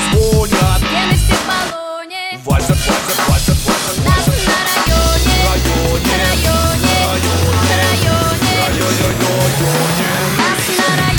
звонят. Стены все в баллоне. Вальсер, вальсер, вальсер, вальсер, Нас вальсер. на районе, Районе, на районе, на районе, районе. нас на районе.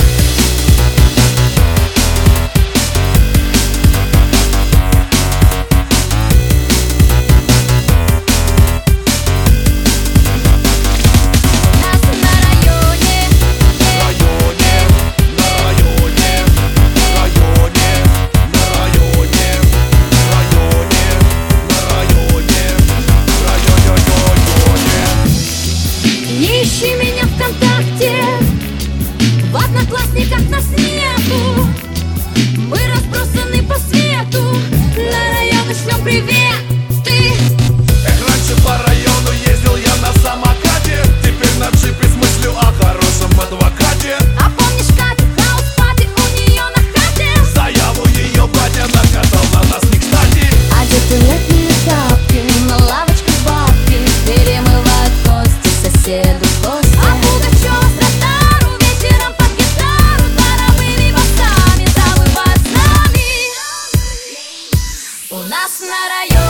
Не ищи меня ВКонтакте, в Одноклассниках нас нету. Мы разбросаны по свету, на районы шлем приветы. Эх, раньше по району ездил я на самокате, теперь на джипе с мыслью о хорошем адвокате. А помнишь Катю, хаус-пати у нее на хате? Заяву ее батя накатал на нас не кстати. Одеты летние тапки, на лавочке бабки перемывают кости соседу кости. А Пугачева с радару вечером под гитару дворовыми басами завывает с нами. У нас на районе